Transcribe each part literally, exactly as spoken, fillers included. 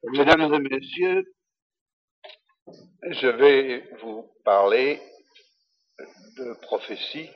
Mesdames et messieurs, je vais vous parler de prophétie,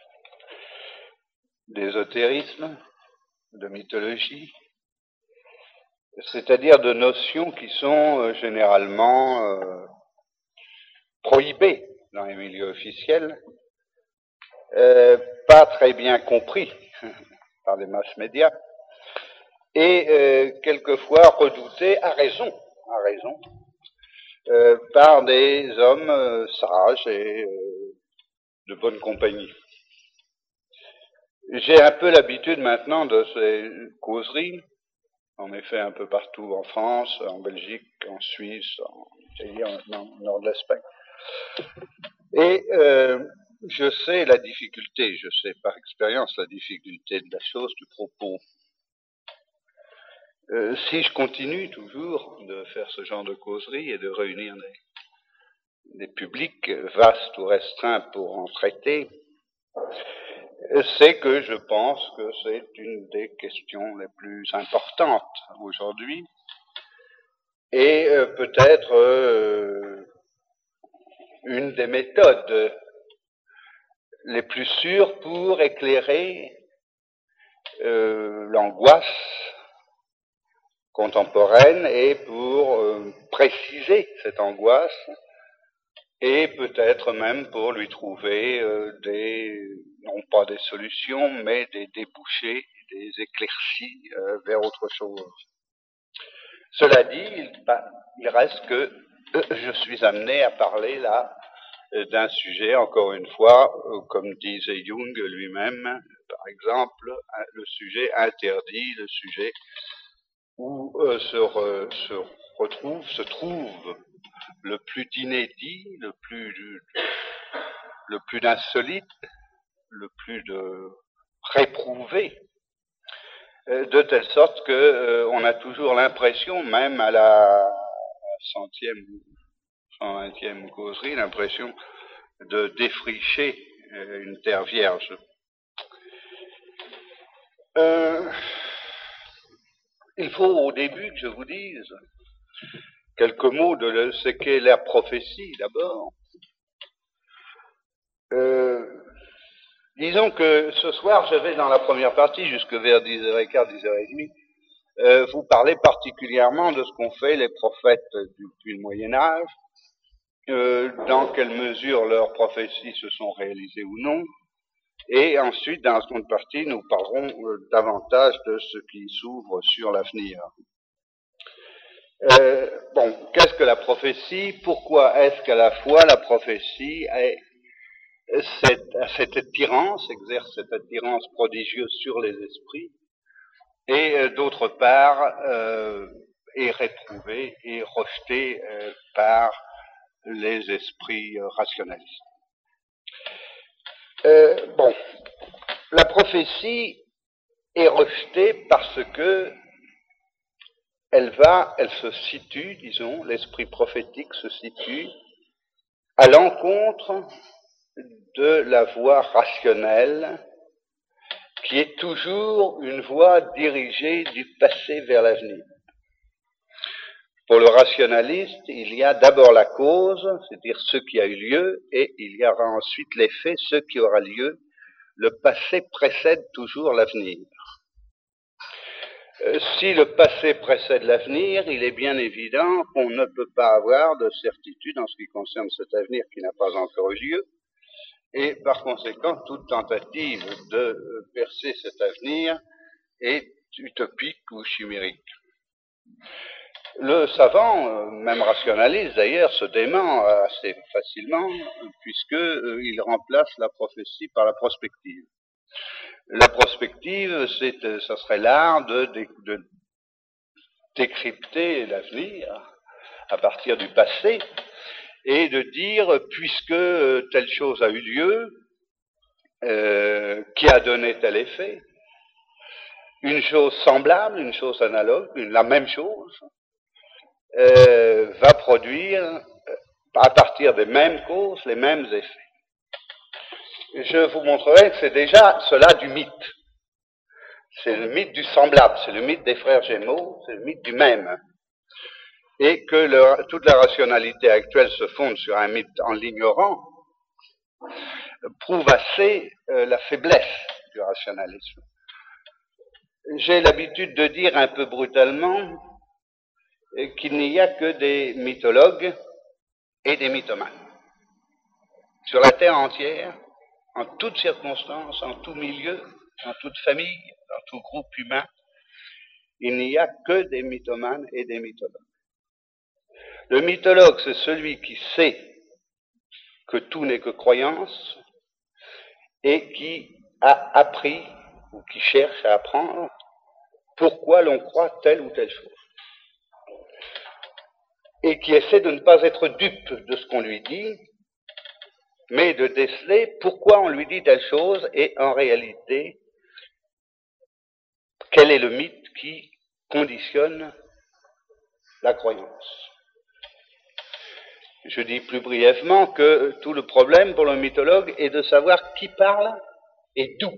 d'ésotérisme, de mythologie, c'est-à-dire de notions qui sont généralement euh, prohibées dans les milieux officiels, euh, pas très bien compris par les masses médias, et euh, quelquefois redoutées à raison, à raison, euh, par des hommes euh, sages et euh, de bonne compagnie. J'ai un peu l'habitude maintenant de ces causeries, j'en ai fait un peu partout en France, en Belgique, en Suisse, en Italie, maintenant au nord de l'Espagne. Et euh, je sais la difficulté, je sais par expérience la difficulté de la chose, du propos. Euh, si je continue toujours de faire ce genre de causerie et de réunir des, des publics vastes ou restreints pour en traiter, c'est que je pense que c'est une des questions les plus importantes aujourd'hui et euh, peut-être euh, une des méthodes les plus sûres pour éclairer euh, l'angoisse contemporaine et pour euh, préciser cette angoisse et peut-être même pour lui trouver euh, des, non pas des solutions, mais des débouchés, des éclaircies euh, vers autre chose. Cela dit, il, bah, il reste que euh, je suis amené à parler là euh, d'un sujet, encore une fois, euh, comme disait Jung lui-même, par exemple, le sujet interdit, le sujet où euh, se, re, se retrouve, se trouve le plus d'inédit, le plus, le plus d'insolite, le plus de réprouvé, euh, de telle sorte que euh, on a toujours l'impression, même à la centième, cent vingtième causerie, l'impression de défricher euh, une terre vierge. Euh, il faut au début que je vous dise quelques mots de ce qu'est la prophétie d'abord. Euh, disons que ce soir, je vais dans la première partie, jusque vers dix heures quinze, dix heures trente, euh, vous parler particulièrement de ce qu'ont fait les prophètes depuis le Moyen-Âge, euh, dans quelle mesure leurs prophéties se sont réalisées ou non, et ensuite, dans la seconde partie, nous parlerons euh, davantage de ce qui s'ouvre sur l'avenir. Euh, bon, qu'est-ce que la prophétie? Pourquoi est-ce qu'à la fois la prophétie est cette, cette attirance, exerce cette attirance prodigieuse sur les esprits, et euh, d'autre part euh, est réprouvée et rejetée euh, par les esprits euh, rationalistes. Euh, bon, la prophétie est rejetée parce que elle va, elle se situe, disons, l'esprit prophétique se situe à l'encontre de la voie rationnelle qui est toujours une voie dirigée du passé vers l'avenir. Pour le rationaliste, il y a d'abord la cause, c'est-à-dire ce qui a eu lieu, et il y aura ensuite l'effet, ce qui aura lieu. Le passé précède toujours l'avenir. Euh, si le passé précède l'avenir, il est bien évident qu'on ne peut pas avoir de certitude en ce qui concerne cet avenir qui n'a pas encore eu lieu, et par conséquent, toute tentative de percer cet avenir est utopique ou chimérique. Le savant, même rationaliste d'ailleurs, se dément assez facilement, puisqu'il remplace la prophétie par la prospective. La prospective, c'est, ça serait l'art de, de, de décrypter l'avenir à partir du passé et de dire, puisque telle chose a eu lieu, euh, qui a donné tel effet, une chose semblable, une chose analogue, une, la même chose, euh, va produire, à partir des mêmes causes, les mêmes effets. Je vous montrerai que c'est déjà cela du mythe. C'est le mythe du semblable, c'est le mythe des frères Gémeaux, c'est le mythe du même. et que le, toute la rationalité actuelle se fonde sur un mythe en l'ignorant, prouve assez euh, la faiblesse du rationalisme. J'ai l'habitude de dire un peu brutalement qu'il n'y a que des mythologues et des mythomanes. Sur la terre entière, en toutes circonstances, en tout milieu, en toute famille, dans tout groupe humain, il n'y a que des mythomanes et des mythologues. Le mythologue, c'est celui qui sait que tout n'est que croyance et qui a appris, ou qui cherche à apprendre, pourquoi l'on croit telle ou telle chose. Et qui essaie de ne pas être dupe de ce qu'on lui dit, mais de déceler pourquoi on lui dit telle chose et en réalité, quel est le mythe qui conditionne la croyance. Je dis plus brièvement que tout le problème pour le mythologue est de savoir qui parle et d'où.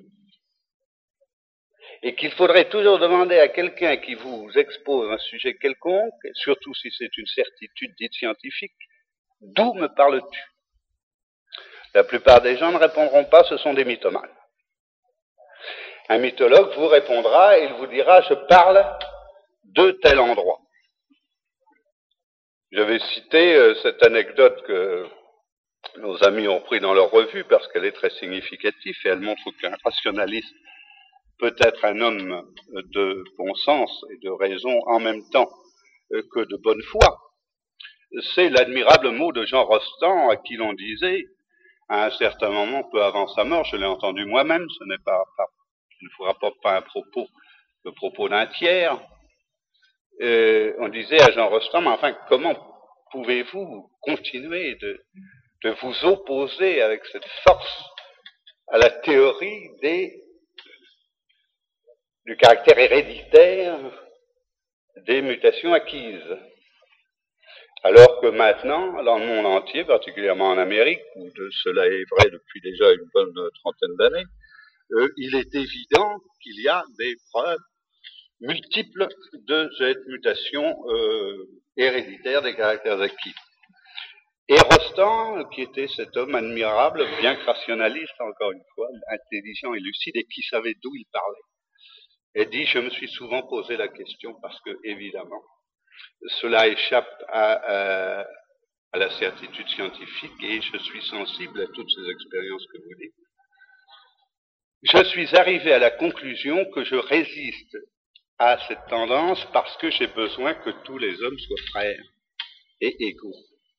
Et qu'il faudrait toujours demander à quelqu'un qui vous expose un sujet quelconque, surtout si c'est une certitude dite scientifique, d'où me parles-tu? La plupart des gens ne répondront pas, ce sont des mythomanes. Un mythologue vous répondra et il vous dira, je parle de tel endroit. Je vais citer euh, cette anecdote que nos amis ont pris dans leur revue parce qu'elle est très significative et elle montre qu'un rationaliste peut être un homme de bon sens et de raison en même temps euh, que de bonne foi. C'est l'admirable mot de Jean Rostand à qui l'on disait, à un certain moment, peu avant sa mort, je l'ai entendu moi-même, ce n'est pas, pas, je ne vous rapporte pas un propos, le propos d'un tiers, euh, on disait à Jean Rostand, mais enfin, comment pouvez-vous continuer de, de vous opposer avec cette force à la théorie des, du caractère héréditaire des mutations acquises? Alors que maintenant, dans le monde entier, particulièrement en Amérique, où de cela est vrai depuis déjà une bonne trentaine d'années, euh, il est évident qu'il y a des preuves multiples de cette mutation euh, héréditaire des caractères acquis. Et Rostand, qui était cet homme admirable, bien que rationaliste, encore une fois, intelligent et lucide, et qui savait d'où il parlait, et dit, je me suis souvent posé la question parce que, évidemment, cela échappe à, à, à la certitude scientifique et je suis sensible à toutes ces expériences que vous dites. Je suis arrivé à la conclusion que je résiste à cette tendance parce que j'ai besoin que tous les hommes soient frères et égaux.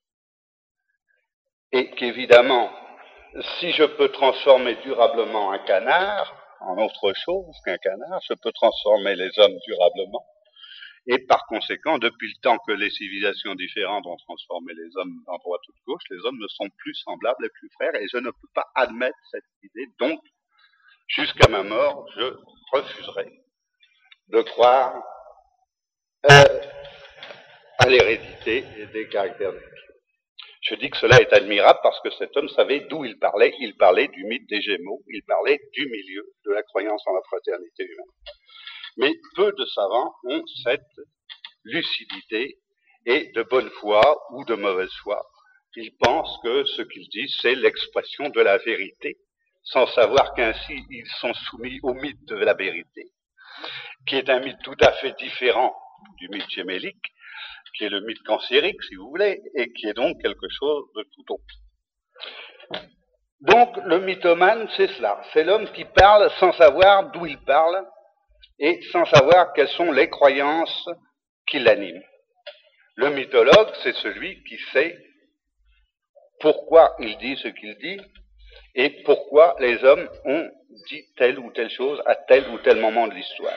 Et qu'évidemment, si je peux transformer durablement un canard en autre chose qu'un canard, je peux transformer les hommes durablement. Et par conséquent, depuis le temps que les civilisations différentes ont transformé les hommes en droite ou de gauche, les hommes ne sont plus semblables et plus frères, et je ne peux pas admettre cette idée. Donc, jusqu'à ma mort, je refuserai de croire euh, à l'hérédité des caractères de Dieu. Je dis que cela est admirable parce que cet homme savait d'où il parlait. Il parlait du mythe des Gémeaux, il parlait du milieu de la croyance en la fraternité humaine. Mais peu de savants ont cette lucidité et de bonne foi ou de mauvaise foi. Ils pensent que ce qu'ils disent, c'est l'expression de la vérité, sans savoir qu'ainsi ils sont soumis au mythe de la vérité, qui est un mythe tout à fait différent du mythe gémélique, qui est le mythe cancérique, si vous voulez, et qui est donc quelque chose de tout autre. Donc, le mythomane, c'est cela. C'est l'homme qui parle sans savoir d'où il parle et sans savoir quelles sont les croyances qui l'animent. Le mythologue, c'est celui qui sait pourquoi il dit ce qu'il dit et pourquoi les hommes ont dit telle ou telle chose à tel ou tel moment de l'histoire.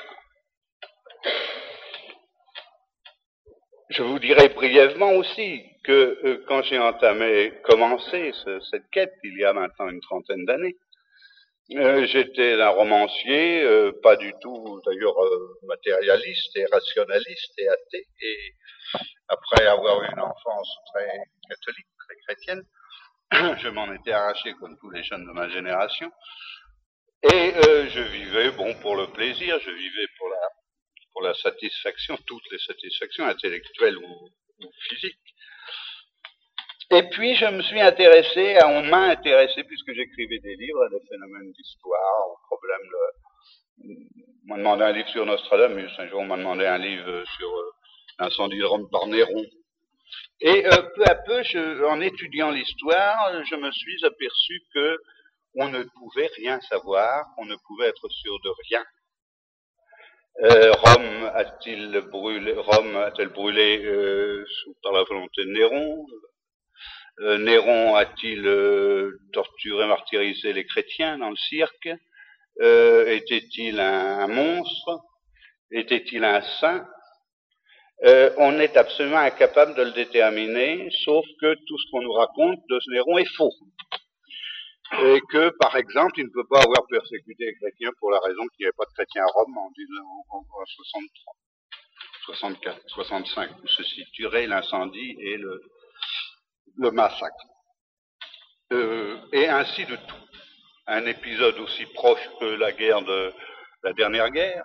Je vous dirai brièvement aussi que euh, quand j'ai entamé, commencé ce, cette quête, il y a maintenant une trentaine d'années, euh, j'étais un romancier, euh, pas du tout d'ailleurs euh, matérialiste et rationaliste et athée, et après avoir eu une enfance très catholique, très chrétienne, je m'en étais arraché comme tous les jeunes de ma génération, et euh, je vivais, bon, pour le plaisir, je vivais pour la pour la satisfaction, toutes les satisfactions intellectuelles ou ou physique. Et puis je me suis intéressé, à, on m'a intéressé, puisque j'écrivais des livres, à des phénomènes d'histoire, aux problèmes de... On m'a demandé un livre sur Nostradamus, un jour on m'a demandé un livre sur euh, l'incendie de Rome par Néron. Et euh, peu à peu, je, en étudiant l'histoire, je me suis aperçu que on ne pouvait rien savoir, on ne pouvait être sûr de rien. Euh, Rome a-t-il brûlé, Rome a-t-elle brûlé euh, par la volonté de Néron? Euh, Néron a-t-il euh, torturé, martyrisé les chrétiens dans le cirque? euh, Était-il un, un monstre? Était-il un saint? euh, On est absolument incapable de le déterminer, sauf que tout ce qu'on nous raconte de Néron est faux. Et que, par exemple, il ne peut pas avoir persécuté les chrétiens pour la raison qu'il n'y avait pas de chrétiens à Rome en soixante-trois, soixante-quatre, soixante-cinq, où se situerait l'incendie et le, le massacre. Euh, et ainsi de tout. Un épisode aussi proche que la guerre de la dernière guerre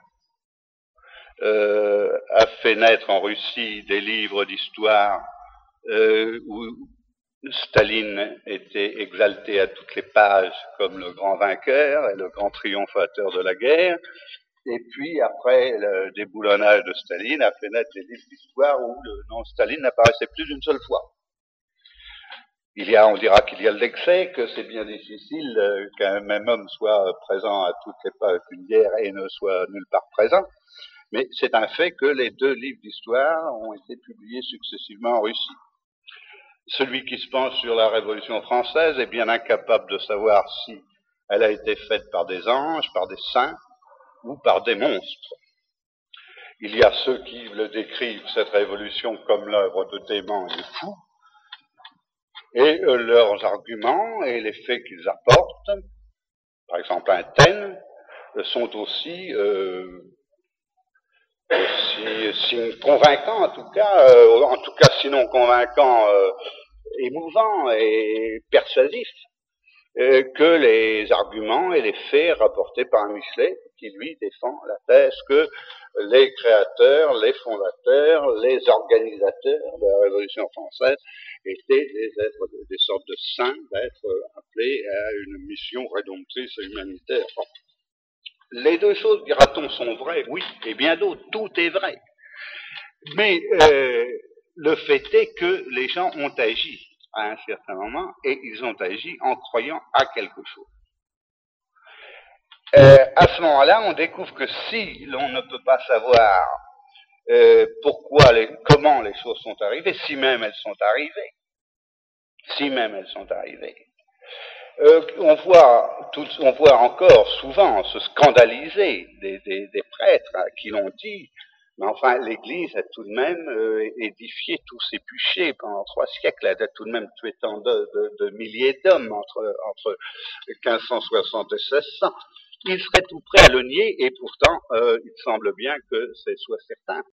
euh, a fait naître en Russie des livres d'histoire euh, où Staline était exalté à toutes les pages comme le grand vainqueur et le grand triomphateur de la guerre. Et puis, après le déboulonnage de Staline, a fait naître des livres d'histoire où le nom Staline n'apparaissait plus d'une seule fois. Il y a, on dira qu'il y a l'excès, que c'est bien difficile euh, qu'un même homme soit présent à toutes les pages d'une guerre et ne soit nulle part présent. Mais c'est un fait que les deux livres d'histoire ont été publiés successivement en Russie. Celui qui se penche sur la Révolution française est bien incapable de savoir si elle a été faite par des anges, par des saints ou par des monstres. Il y a ceux qui le décrivent, cette révolution, comme l'œuvre de démons et de fous, et euh, leurs arguments et les faits qu'ils apportent, par exemple un thème, sont aussi, euh, aussi, si convaincants en tout cas, euh, en tout cas sinon convaincants, euh, émouvants et persuasifs, euh, que les arguments et les faits rapportés par Michelet, qui lui défend la thèse que les créateurs, les fondateurs, les organisateurs de la Révolution française étaient des êtres, des sortes de saints, d'êtres appelés à une mission rédemptrice et humanitaire. Bon. Les deux choses, dira-t-on, sont vraies, oui, et bien d'autres, tout est vrai. Mais euh, le fait est que les gens ont agi à un certain moment, et ils ont agi en croyant à quelque chose. Euh, à ce moment-là, on découvre que si l'on ne peut pas savoir euh, pourquoi, les, comment les choses sont arrivées, si même elles sont arrivées, si même elles sont arrivées, euh, on voit, tout, on voit encore souvent se scandaliser des, des, des prêtres hein, qui l'ont dit. Mais enfin, l'Église a tout de même euh, édifié tous ses péchés pendant trois siècles. Elle a tout de même tué tant de, de, de milliers d'hommes entre, entre quinze cent soixante et seize cents. Il serait tout prêt à le nier, et pourtant, euh, il semble bien que ce soit certain.